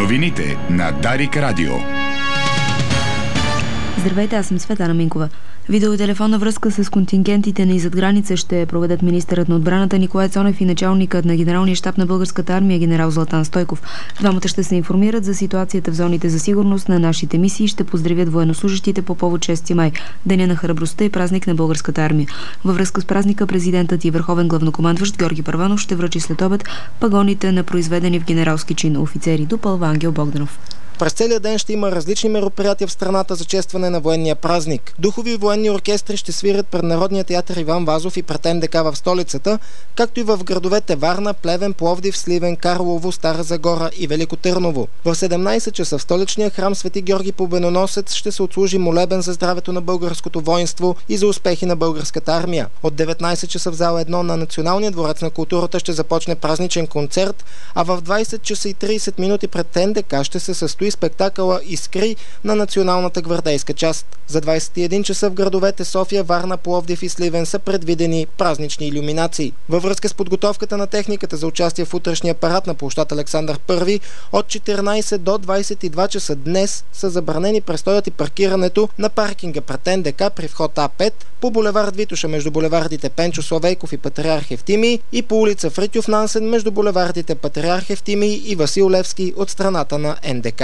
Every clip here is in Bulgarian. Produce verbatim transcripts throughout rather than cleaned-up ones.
Новините на Дарик Радио. Здравейте, аз съм Светана Минкова. Видео и телефонна връзка с контингентите ни зад граница ще проведат министърът на отбраната Николай Цонев и началникът на генералния щаб на Българската армия генерал Златан Стойков. Двамата ще се информират за ситуацията в зоните за сигурност на нашите мисии и ще поздравят военнослужащите по повод шести май, Деня на храбростта и празник на Българската армия. Във връзка с празника президентът и върховен главнокомандващ Георги Първанов ще връчи след обед пагоните на произведени в генералски чин офицери. Допълва Ангел Богданов. През целия ден ще има различни мероприятия в страната за честване на военния празник. Духови военни оркестри ще свирят пред Народния театър Иван Вазов и пред НДК в столицата, както и в градовете Варна, Плевен, Пловдив, Сливен, Карлово, Стара Загора и Велико Търново. В седемнайсет часа в столичния храм Свети Георги Победоносец ще се отслужи молебен за здравето на българското воинство и за успехи на българската армия. От деветнайсет часа в зала едно на Националния дворец на културата ще започне празничен концерт, а в двайсет часа и трийсет минути пред НДК ще се състои спектакъла "Искри" на националната гвардейска част. За двайсет и един часа в градовете София, Варна, Пловдив и Сливен са предвидени празнични илюминации. Във връзка с подготовката на техниката за участие в утрешния парад на площад Александър Първи, от четиринайсет до двайсет и два часа днес са забранени престоят и паркирането на паркинга пред НДК при вход А пет, по булевард Витоша между булевардите Пенчо Славейков и Патриарх Евтимий и по улица Фритьоф Нансен между булевардите Патриарх Евтимий и Васил Левски от страната на НДК.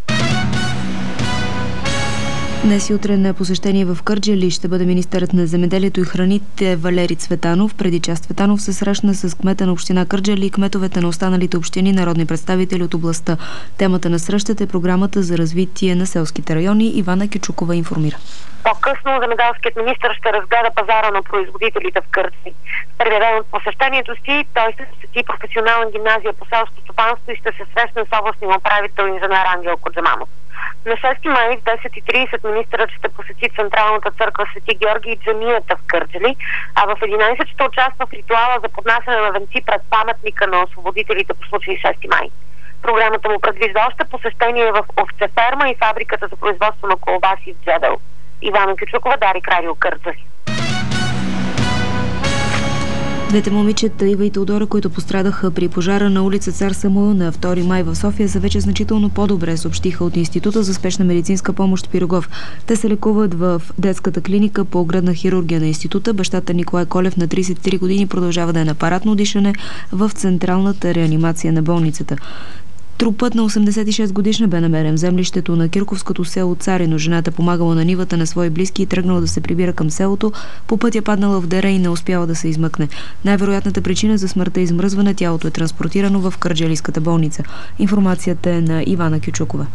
Днес и утре на посещение в Кърджали ще бъде министърът на земеделието и храните Валери Цветанов. Преди час Цветанов се срещна с кмета на община Кърджали и кметовете на останалите общини, народни представители от областта. Темата на срещата е програмата за развитие на селските райони. Ивана Кючукова информира. По-късно земеделският министър ще разгледа пазара на производителите в Кърджали. Първия ден от посещението си той ще посети професионална гимназия по селско стопанство и ще се срещне с областния управител инженер Ангел Коджаманов. На шести май в десет и трийсет министърът ще посети Централната църква Свети Георги и джамията в Кърджали, а в единайсет ще участва в ритуала за поднасяне на венци пред паметника на освободителите по случай шести май. Програмата му предвижда още посещение в овцеферма и фабриката за производство на колбаси в Джебел. Ивана Кючукова, Дарик Радио, Кърджали. Двете момичета, Ива и Теодора, които пострадаха при пожара на улица Цар Самуил на втори май в София, са вече значително по-добре, съобщиха от Института за спешна медицинска помощ Пирогов. Те се лекуват в детската клиника по гръдна хирургия на института. Бащата Николай Колев на трийсет и три години продължава да е на апаратно дишане в централната реанимация на болницата. Трупът на осемдесет и шест годишна бе намерен в землището на кирковското село Царино. Жената помагала на нивата на свои близки и тръгнала да се прибира към селото. По пътя паднала в дера и не успяла да се измъкне. Най-вероятната причина за смъртта е измръзване. Тялото е транспортирано в кърджалийската болница. Информацията е на Ивана Кючукова.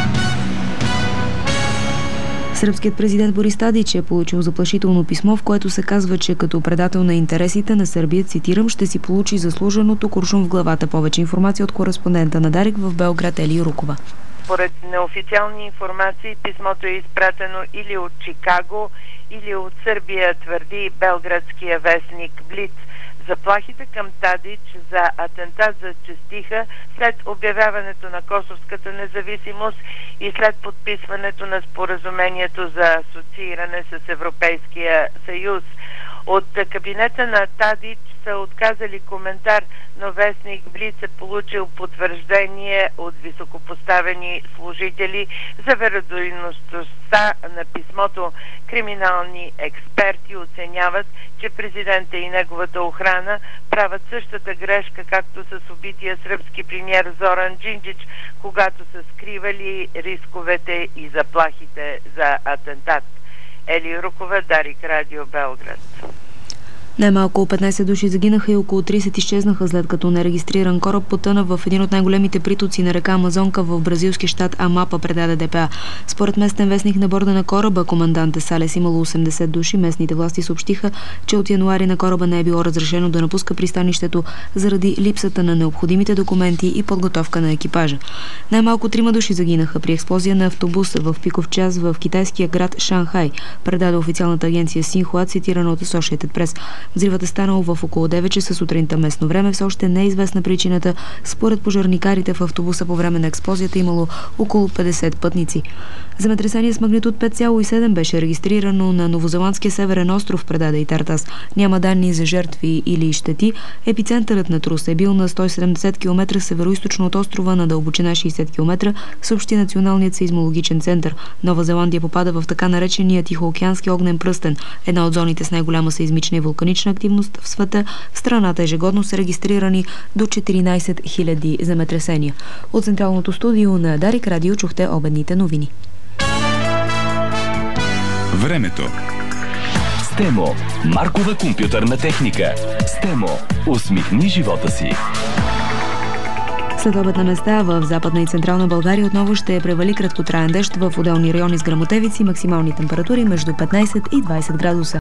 Сръбският президент Борис Тадич е получил заплашително писмо, в което се казва, че като предател на интересите на Сърбия, цитирам, ще си получи заслуженото куршум в главата. Повече информация от кореспондента на Дарик в Белград Ели Рукова. Според неофициални информации, писмото е изпратено или от Чикаго, или от Сърбия, твърди белградския вестник Блиц. Заплахите към Тадич за атентат зачестиха след обявяването на косовската независимост и след подписването на споразумението за асоцииране с Европейския съюз. От кабинета на Тадич са отказали коментар, но вестник Блиц е получил потвърждение от високопоставени служители за вероятността на писмото. Криминални експерти оценяват, че президента и неговата охрана правят същата грешка, както с убития сръбски премиер Зоран Джинджич, когато са скривали рисковете и заплахите за атентат. Ели Рукова, Дарик Радио, Белград. Най-малко петнайсет души загинаха и около трийсет изчезнаха, след като нерегистриран кораб потъна в един от най-големите притоци на река Амазонка в бразилски щат Амапа, предаде ДПА. Според местен вестник на борда на кораба, командант Салес, имало осемдесет души. Местните власти съобщиха, че от януари на кораба не е било разрешено да напуска пристанището заради липсата на необходимите документи и подготовка на екипажа. Най-малко трима души загинаха при експлозия на автобус в пиков час в китайския град Шанхай, предаде официалната агенция Синхуа, цитирана от Associated Press. Взривът е станал в около девет часа сутринта местно време. Все още не е известна причината. Според пожарникарите в автобуса по време на експлозията имало около петдесет пътници. Земетресение с магнитуд пет цяло и седем беше регистрирано на новозеландския северен остров, предаде и Тартас. Няма данни за жертви или щети. Епицентърът на трус е бил на сто и седемдесет километра североизточно от острова на дълбочина шейсет километра, съобщи Националният сейзмологичен център. Нова Зеландия попада в така наречения Тихоокеански огнен пръстен, една от зоните с най-голяма сейзмична и вулканична активност в света. В страната ежегодно са регистрирани до четиринадесет хиляди земетресения. От централното студио на Дарик Радио чухте обедните новини. Времето. Стемо. Маркова компютърна техника. Стемо. Усмихни живота си. След обед на места в Западна и Централна България отново ще превали краткотраен дъжд в отделни райони с гръмотевици, максимални температури между петнадесет и двадесет градуса.